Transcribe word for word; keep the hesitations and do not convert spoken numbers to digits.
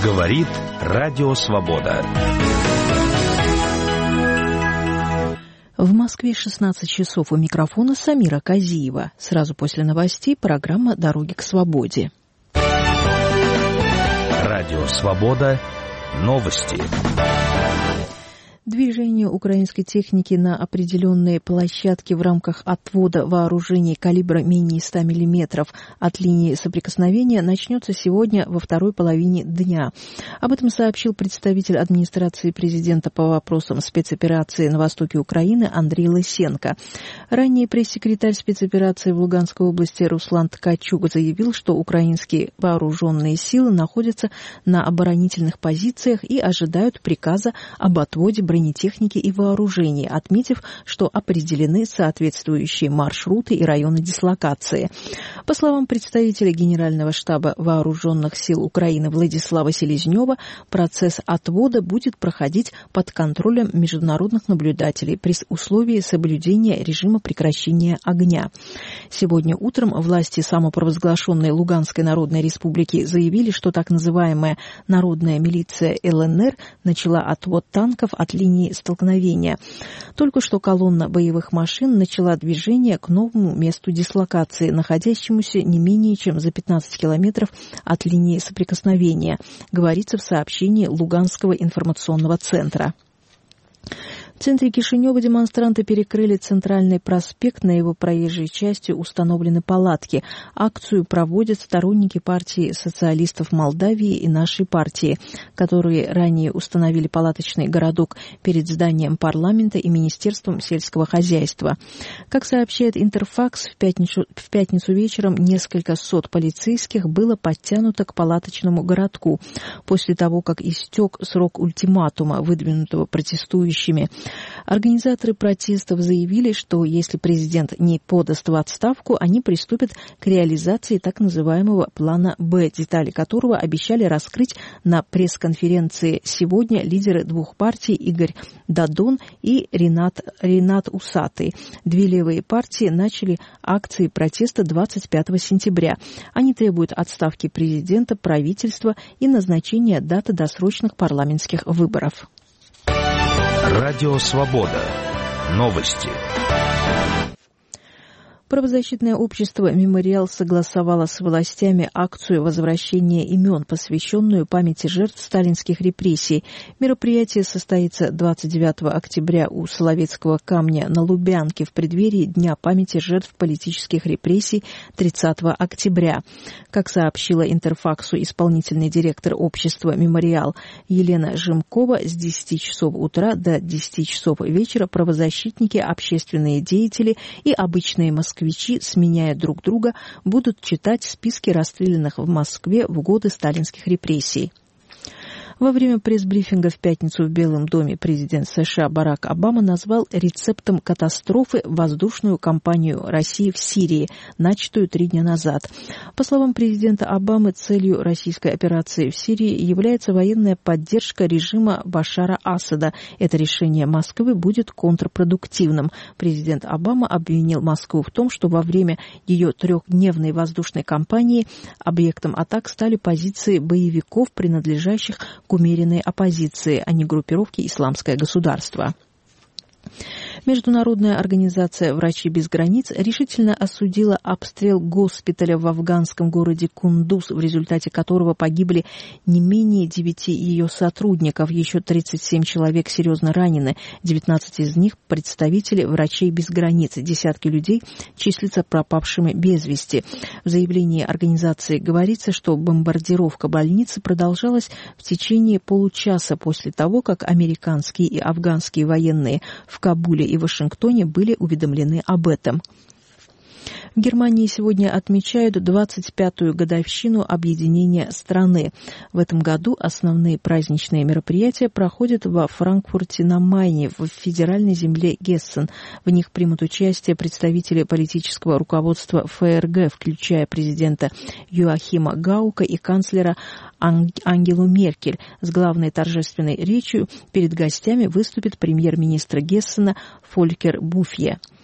Говорит Радио Свобода. В Москве шестнадцать часов, у микрофона Самира Казиева. Сразу после новостей программа «Дороги к свободе». Радио Свобода. Новости. Движение украинской техники на определенные площадки в рамках отвода вооружений калибра менее ста миллиметров от линии соприкосновения начнется сегодня во второй половине дня. Об этом сообщил представитель администрации президента по вопросам спецоперации на востоке Украины Андрей Лысенко. Ранее пресс-секретарь спецоперации в Луганской области Руслан Ткачук заявил, что украинские вооруженные силы находятся на оборонительных позициях и ожидают приказа об отводе бронетехники и вооружений, отметив, что определены соответствующие маршруты и районы дислокации. По словам представителя Генерального штаба Вооруженных сил Украины Владислава Селезнева, процесс отвода будет проходить под контролем международных наблюдателей при условии соблюдения режима прекращения огня. Сегодня утром власти самопровозглашенной Луганской Народной Республики заявили, что так называемая народная милиция ЛНР начала отвод танков от линии столкновения. Только что колонна боевых машин начала движение к новому месту дислокации, находящемуся не менее чем за пятнадцать километров от линии соприкосновения, говорится в сообщении Луганского информационного центра. В центре Кишинева демонстранты перекрыли центральный проспект, на его проезжей части установлены палатки. Акцию проводят сторонники партии социалистов Молдавии и нашей партии, которые ранее установили палаточный городок перед зданием парламента и Министерством сельского хозяйства. Как сообщает Интерфакс, в пятницу, в пятницу вечером несколько сот полицейских было подтянуто к палаточному городку после того, как истек срок ультиматума, выдвинутого протестующими. Организаторы протестов заявили, что если президент не подаст в отставку, они приступят к реализации так называемого плана «Б», детали которого обещали раскрыть на пресс-конференции сегодня лидеры двух партий Игорь Дадон и Ренат, Ренат Усатый. Две левые партии начали акции протеста двадцать пятого сентября. Они требуют отставки президента, правительства и назначения даты досрочных парламентских выборов. Радио Свобода. Новости. Правозащитное общество «Мемориал» согласовало с властями акцию возвращения имен, посвященную памяти жертв сталинских репрессий. Мероприятие состоится двадцать девятого октября у Соловецкого камня на Лубянке в преддверии Дня памяти жертв политических репрессий тридцатого октября. Как сообщила Интерфаксу исполнительный директор общества «Мемориал» Елена Жимкова, с десяти часов утра до десяти часов вечера правозащитники, общественные деятели и обычные москвичи, сменяя друг друга, будут читать списки расстрелянных в Москве в годы сталинских репрессий. Во время пресс-брифинга в пятницу в Белом доме президент США Барак Обама назвал рецептом катастрофы воздушную кампанию России в Сирии, начатую три дня назад. По словам президента Обамы, целью российской операции в Сирии является военная поддержка режима Башара Асада. Это решение Москвы будет контрпродуктивным. Президент Обама обвинил Москву в том, что во время ее трехдневной воздушной кампании объектом атак стали позиции боевиков, принадлежащих к умеренной оппозиции, а не группировки «Исламское государство». Международная организация «Врачи без границ» решительно осудила обстрел госпиталя в афганском городе Кундуз, в результате которого погибли не менее девяти ее сотрудников. Еще тридцать семь человек серьезно ранены, девятнадцать из них – представители «Врачей без границ». Десятки людей числятся пропавшими без вести. В заявлении организации говорится, что бомбардировка больницы продолжалась в течение получаса после того, как американские и афганские военные в Кабуле и Вашингтоне были уведомлены об этом. В Германии сегодня отмечают двадцать пятую годовщину объединения страны. В этом году основные праздничные мероприятия проходят во Франкфурте на Майне, в федеральной земле Гессен. В них примут участие представители политического руководства ФРГ, включая президента Йоахима Гаука и канцлера Ангелу Меркель. С главной торжественной речью перед гостями выступит премьер-министр Гессена Фолькер Буфье.